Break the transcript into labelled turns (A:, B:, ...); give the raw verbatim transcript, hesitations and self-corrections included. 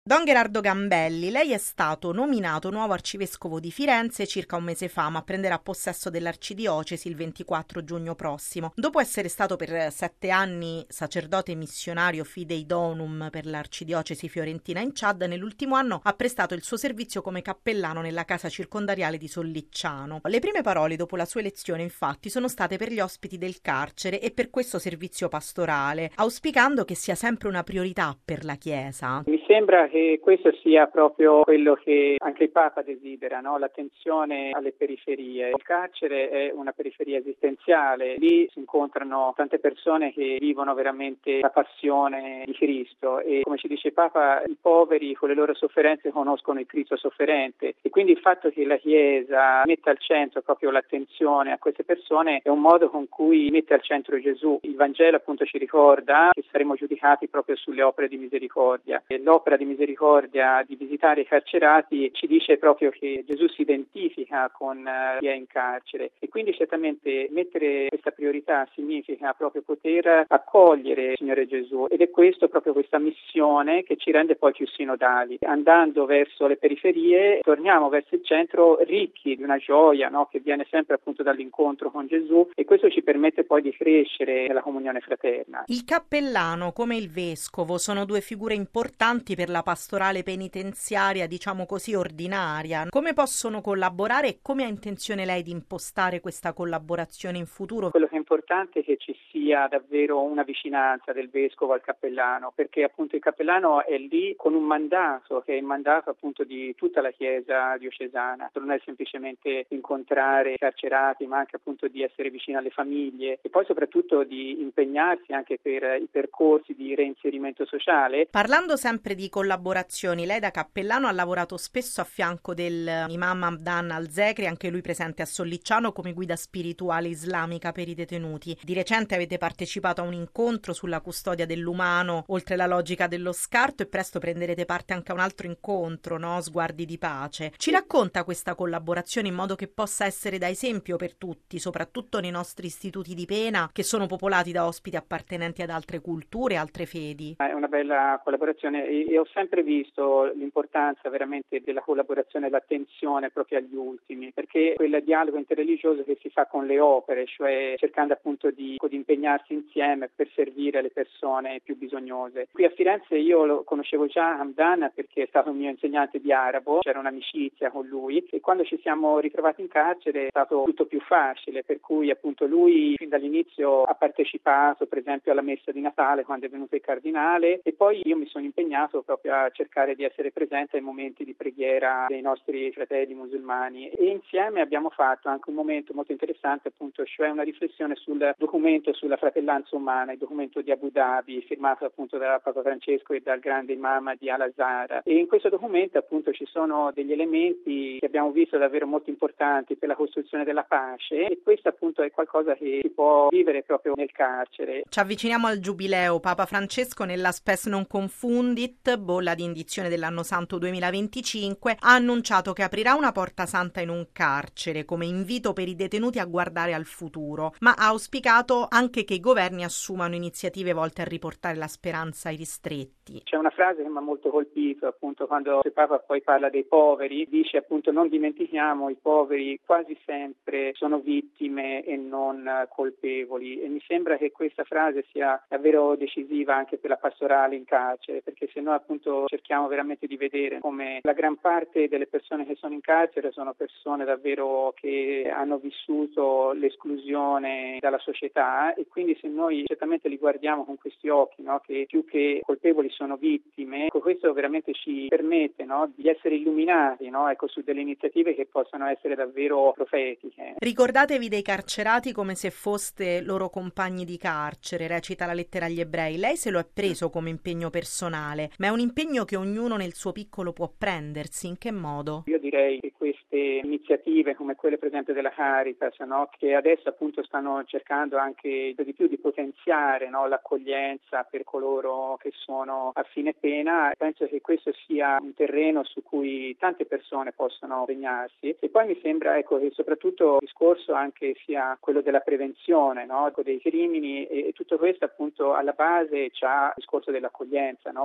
A: Don Gherardo Gambelli, lei è stato nominato nuovo arcivescovo di Firenze circa un mese fa, ma prenderà possesso dell'arcidiocesi il ventiquattro giugno prossimo. Dopo essere stato per sette anni sacerdote missionario Fidei Donum per l'arcidiocesi fiorentina in Ciad, nell'ultimo anno ha prestato il suo servizio come cappellano nella casa circondariale di Sollicciano. Le prime parole dopo la sua elezione, infatti, sono state per gli ospiti del carcere e per questo servizio pastorale, auspicando che sia sempre una priorità per la Chiesa.
B: Mi sembra che questo sia proprio quello che anche il Papa desidera, no? L'attenzione alle periferie. Il carcere è una periferia esistenziale, lì si incontrano tante persone che vivono veramente la passione di Cristo e, come ci dice il Papa, i poveri con le loro sofferenze conoscono il Cristo sofferente e quindi il fatto che la Chiesa metta al centro proprio l'attenzione a queste persone è un modo con cui mette al centro Gesù. Il Vangelo appunto ci ricorda che saremo giudicati proprio sulle opere di misericordia. E l'opera di misericordia di visitare i carcerati ci dice proprio che Gesù si identifica con chi è in carcere e quindi certamente mettere questa priorità significa proprio poter accogliere il Signore Gesù ed è questo proprio questa missione che ci rende poi più sinodali. Andando verso le periferie torniamo verso il centro ricchi di una gioia, no? Che viene sempre appunto dall'incontro con Gesù e questo ci permette poi di crescere nella comunione fraterna.
A: Il cappellano come il vescovo sono due figure importanti per la pastorale penitenziaria, diciamo così, ordinaria. Come possono collaborare e come ha intenzione lei di impostare questa collaborazione in futuro?
B: Quello che è importante è che ci sia davvero una vicinanza del vescovo al cappellano, perché appunto il cappellano è lì con un mandato, che è il mandato appunto di tutta la Chiesa diocesana. Non è semplicemente incontrare i carcerati, ma anche appunto di essere vicino alle famiglie e poi soprattutto di impegnarsi anche per i percorsi di reinserimento sociale.
A: Parlando sempre di collaborazioni, lei da cappellano ha lavorato spesso a fianco del imam Abdan al-Zekri, anche lui presente a Sollicciano come guida spirituale islamica per i detenuti. Di recente avete partecipato a un incontro sulla custodia dell'umano, oltre la logica dello scarto, e presto prenderete parte anche a un altro incontro, no? Sguardi di pace. Ci racconta questa collaborazione in modo che possa essere da esempio per tutti, soprattutto nei nostri istituti di pena, che sono popolati da ospiti appartenenti ad altre culture e altre fedi.
B: È una bella collaborazione e ho sempre visto l'importanza veramente della collaborazione e l'attenzione proprio agli ultimi, perché quel dialogo interreligioso che si fa con le opere, cioè cercando appunto di, di impegnarsi insieme per servire le persone più bisognose. Qui a Firenze io lo conoscevo già Hamdan perché è stato un mio insegnante di arabo, c'era un'amicizia con lui e quando ci siamo ritrovati in carcere è stato tutto più facile, per cui appunto lui fin dall'inizio ha partecipato per esempio alla messa di Natale quando è venuto il cardinale e poi io mi sono impegnato proprio a cercare di essere presente ai momenti di preghiera dei nostri fratelli musulmani e insieme abbiamo fatto anche un momento molto interessante appunto, cioè una riflessione sul documento sulla fratellanza umana, il documento di Abu Dhabi firmato appunto da Papa Francesco e dal grande imam di Al-Azhar e in questo documento appunto ci sono degli elementi che abbiamo visto davvero molto importanti per la costruzione della pace e questo appunto è qualcosa che si può vivere proprio nel carcere.
A: Ci avviciniamo al giubileo. Papa Francesco nella Spes Non Confundit, bolla di indizione dell'anno santo duemilaventicinque, ha annunciato che aprirà una porta santa in un carcere come invito per i detenuti a guardare al futuro, ma ha auspicato anche che i governi assumano iniziative volte a riportare la speranza ai ristretti.
B: C'è una frase che mi ha molto colpito appunto quando il Papa poi parla dei poveri, dice appunto non dimentichiamo i poveri quasi sempre sono vittime e non colpevoli e mi sembra che questa frase sia davvero decisiva anche per la pastorale in carcere, perché se noi appunto cerchiamo veramente di vedere come la gran parte delle persone che sono in carcere sono persone davvero che hanno vissuto l'esclusione dalla società e quindi se noi certamente li guardiamo con questi occhi, no, che più che colpevoli sono vittime, ecco, questo veramente ci permette, no, di essere illuminati, no, ecco, su delle iniziative che possono essere davvero profetiche.
A: Ricordatevi dei carcerati come se foste loro compagni di carcere, recita la lettera agli ebrei. Lei se lo è preso come impegno personale, ma è un impegno che ognuno nel suo piccolo può prendersi. In che modo?
B: Io direi che queste iniziative come quelle per esempio della Caritas, no, che adesso appunto stanno cercando anche di più di potenziare, no, l'accoglienza per coloro che sono a fine pena, penso che questo sia un terreno su cui tante persone possono impegnarsi e poi mi sembra ecco che soprattutto il discorso anche sia quello della prevenzione, no, ecco, dei crimini e, e tutto questo appunto alla base c'ha il discorso dell'accoglienza, no?